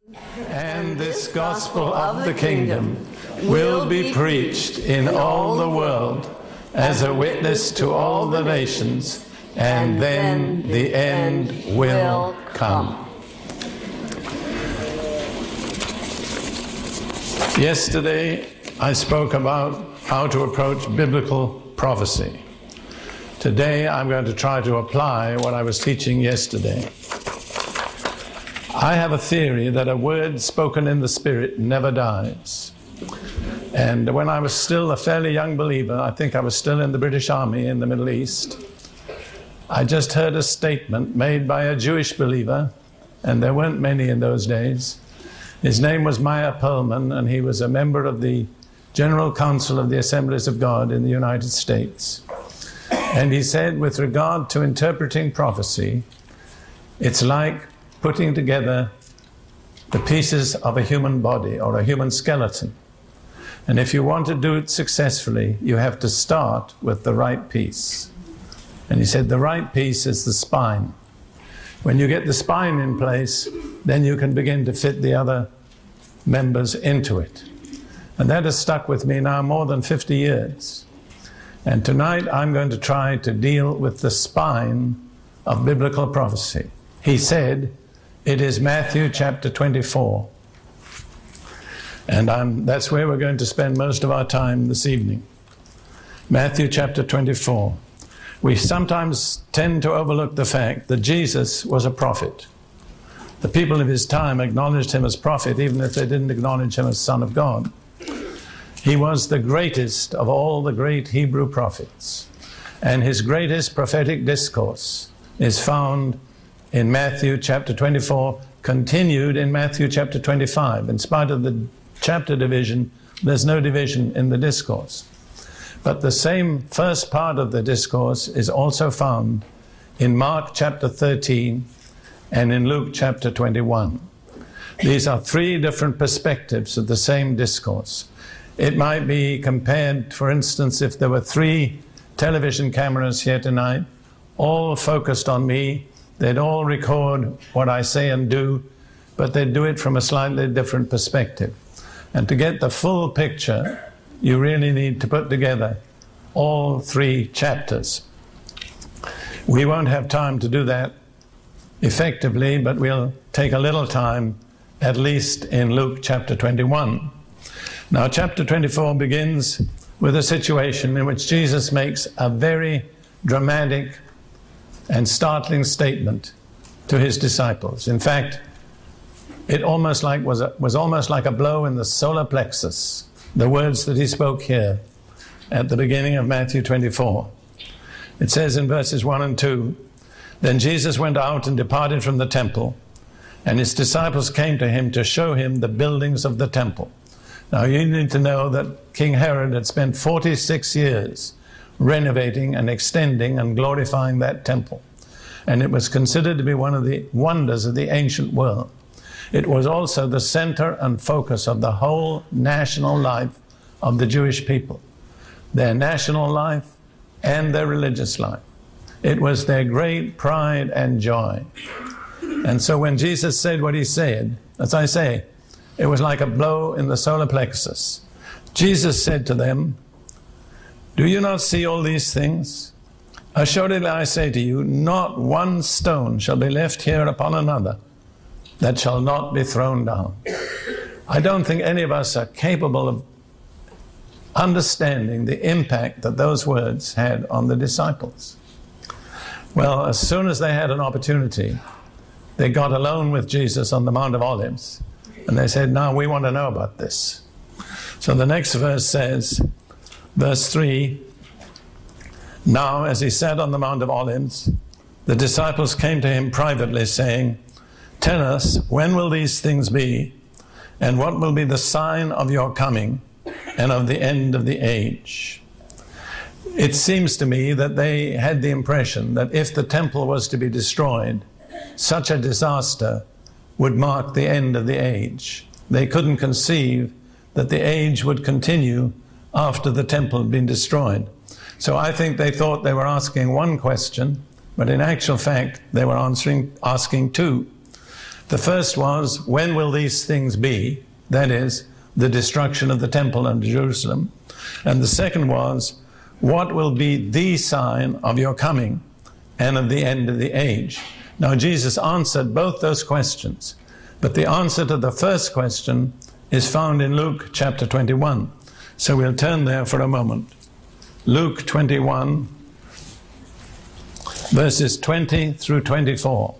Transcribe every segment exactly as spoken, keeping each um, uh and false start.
And this gospel of the kingdom will be preached in all the world as a witness to all the nations, and then the end will come. Yesterday, I spoke about how to approach biblical prophecy. Today, I'm going to try to apply what I was teaching yesterday. I have a theory that a word spoken in the Spirit never dies. And when I was still a fairly young believer, I think I was still in the British Army in the Middle East, I just heard a statement made by a Jewish believer, and there weren't many in those days. His name was Meyer Perlman, and he was a member of the General Council of the Assemblies of God in the United States. And he said, with regard to interpreting prophecy, it's like putting together the pieces of a human body or a human skeleton. And if you want to do it successfully, you have to start with the right piece. And he said the right piece is the spine. When you get the spine in place, then you can begin to fit the other members into it. And that has stuck with me now more than fifty years. And tonight I'm going to try to deal with the spine of biblical prophecy. He said, it is Matthew chapter twenty-four. And I'm, that's where we're going to spend most of our time this evening. Matthew chapter twenty-four. We sometimes tend to overlook the fact that Jesus was a prophet. The people of his time acknowledged him as prophet, even if they didn't acknowledge him as Son of God. He was the greatest of all the great Hebrew prophets. And his greatest prophetic discourse is found in Matthew chapter twenty-four, continued in Matthew chapter twenty-five. In spite of the chapter division, there's no division in the discourse. But the same first part of the discourse is also found in Mark chapter thirteen and in Luke chapter twenty-one. These are three different perspectives of the same discourse. It might be compared, for instance, if there were three television cameras here tonight, all focused on me, they'd all record what I say and do, but they'd do it from a slightly different perspective. And to get the full picture, you really need to put together all three chapters. We won't have time to do that effectively, but we'll take a little time, at least in Luke chapter twenty-one. Now, chapter twenty-four begins with a situation in which Jesus makes a very dramatic and startling statement to his disciples. In fact, it almost like was, a, was almost like a blow in the solar plexus, the words that he spoke here at the beginning of Matthew twenty-four. It says in verses one and two, then Jesus went out and departed from the temple, and his disciples came to him to show him the buildings of the temple. Now you need to know that King Herod had spent forty-six years renovating and extending and glorifying that temple. And it was considered to be one of the wonders of the ancient world. It was also the center and focus of the whole national life of the Jewish people, their national life and their religious life. It was their great pride and joy. And so when Jesus said what he said, as I say, it was like a blow in the solar plexus. Jesus said to them, do you not see all these things? Assuredly I say to you, not one stone shall be left here upon another that shall not be thrown down. I don't think any of us are capable of understanding the impact that those words had on the disciples. Well, as soon as they had an opportunity, they got alone with Jesus on the Mount of Olives, and they said, now we want to know about this. So the next verse says, verse three, now as he sat on the Mount of Olives, the disciples came to him privately, saying, tell us, when will these things be, and what will be the sign of your coming and of the end of the age? It seems to me that they had the impression that if the temple was to be destroyed, such a disaster would mark the end of the age. They couldn't conceive that the age would continue after the temple had been destroyed. So I think they thought they were asking one question, but in actual fact they were answering, asking two. The first was, when will these things be? That is, the destruction of the temple and Jerusalem. And the second was, what will be the sign of your coming and of the end of the age? Now, Jesus answered both those questions, but the answer to the first question is found in Luke chapter twenty-one. So we'll turn there for a moment. Luke twenty-one, verses twenty through twenty-four.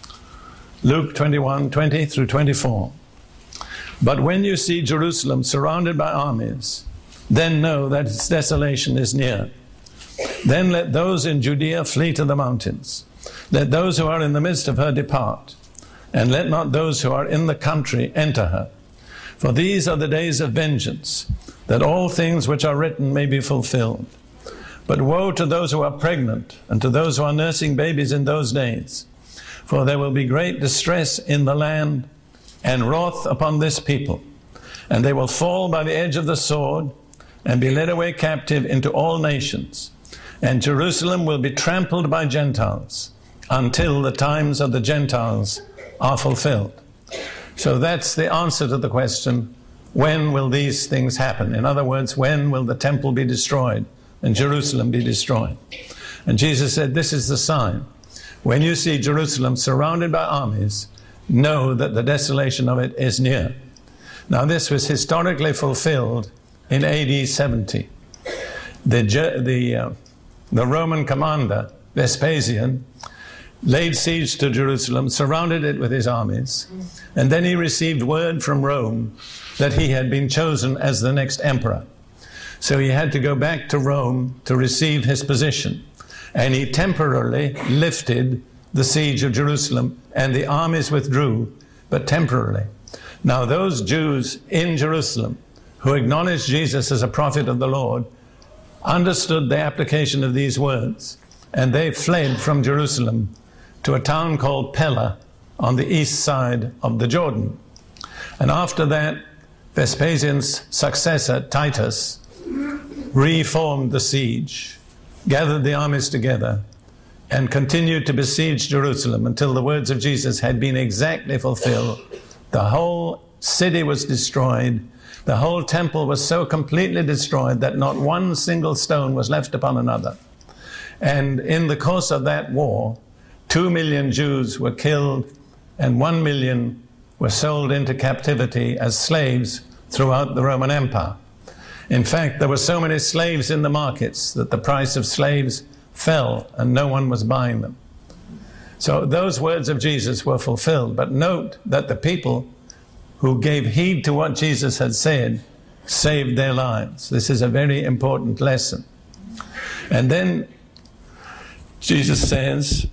Luke twenty-one, twenty through twenty-four. But when you see Jerusalem surrounded by armies, then know that its desolation is near. Then let those in Judea flee to the mountains. Let those who are in the midst of her depart, and let not those who are in the country enter her. For these are the days of vengeance, that all things which are written may be fulfilled. But woe to those who are pregnant, and to those who are nursing babies in those days. For there will be great distress in the land, and wrath upon this people. And they will fall by the edge of the sword, and be led away captive into all nations. And Jerusalem will be trampled by Gentiles, until the times of the Gentiles are fulfilled. So that's the answer to the question, when will these things happen? In other words, when will the temple be destroyed and Jerusalem be destroyed? And Jesus said, this is the sign. When you see Jerusalem surrounded by armies, know that the desolation of it is near. Now, this was historically fulfilled in A D seventy. The, the, uh, the Roman commander, Vespasian, laid siege to Jerusalem, surrounded it with his armies, and then he received word from Rome that he had been chosen as the next emperor. So he had to go back to Rome to receive his position, and he temporarily lifted the siege of Jerusalem, and the armies withdrew, but temporarily. Now those Jews in Jerusalem who acknowledged Jesus as a prophet of the Lord understood the application of these words, and they fled from Jerusalem to a town called Pella on the east side of the Jordan. And after that, Vespasian's successor, Titus, reformed the siege, gathered the armies together, and continued to besiege Jerusalem until the words of Jesus had been exactly fulfilled. The whole city was destroyed. The whole temple was so completely destroyed that not one single stone was left upon another. And in the course of that war, two million Jews were killed and one million were sold into captivity as slaves throughout the Roman Empire. In fact, there were so many slaves in the markets that the price of slaves fell and no one was buying them. So those words of Jesus were fulfilled. But note that the people who gave heed to what Jesus had said saved their lives. This is a very important lesson. And then Jesus says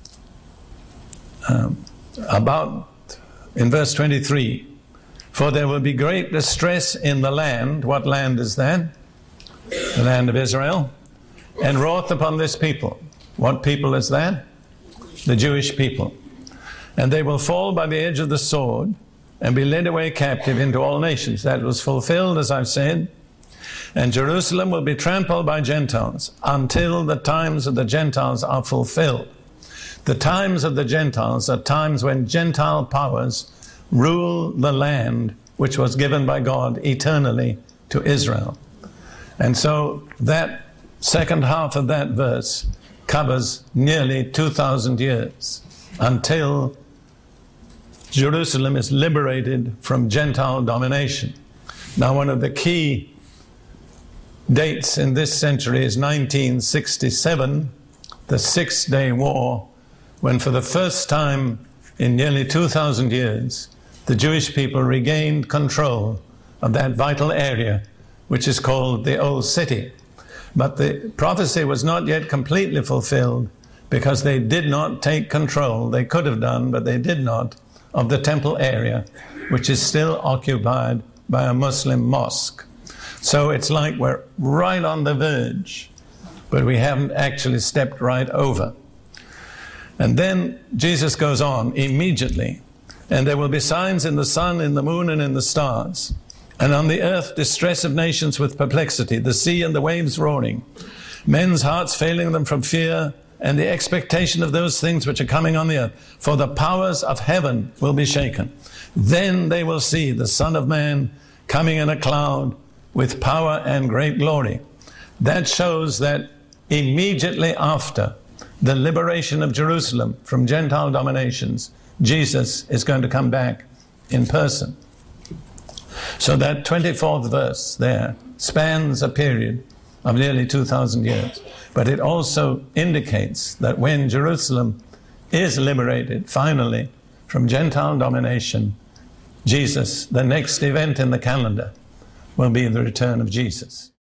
um, about, in verse twenty-three, for there will be great distress in the land. What land is that? The land of Israel. And wrath upon this people. What people is that? The Jewish people. And they will fall by the edge of the sword and be led away captive into all nations. That was fulfilled, as I've said. And Jerusalem will be trampled by Gentiles until the times of the Gentiles are fulfilled. The times of the Gentiles are times when Gentile powers rule the land which was given by God eternally to Israel. And so that second half of that verse covers nearly two thousand years until Jerusalem is liberated from Gentile domination. Now, one of the key dates in this century is nineteen sixty-seven, the Six-Day War, when for the first time in nearly two thousand years, the Jewish people regained control of that vital area, which is called the Old City. But the prophecy was not yet completely fulfilled because they did not take control. They could have done, but they did not, of the temple area, which is still occupied by a Muslim mosque. So it's like we're right on the verge, but we haven't actually stepped right over. And then Jesus goes on immediately, and there will be signs in the sun, in the moon, and in the stars. And on the earth, distress of nations with perplexity, the sea and the waves roaring, men's hearts failing them from fear, and the expectation of those things which are coming on the earth. For the powers of heaven will be shaken. Then they will see the Son of Man coming in a cloud with power and great glory. That shows that immediately after the liberation of Jerusalem from Gentile dominations, Jesus is going to come back in person. So that twenty-fourth verse there spans a period of nearly two thousand years. But it also indicates that when Jerusalem is liberated, finally, from Gentile domination, Jesus, the next event in the calendar, will be the return of Jesus.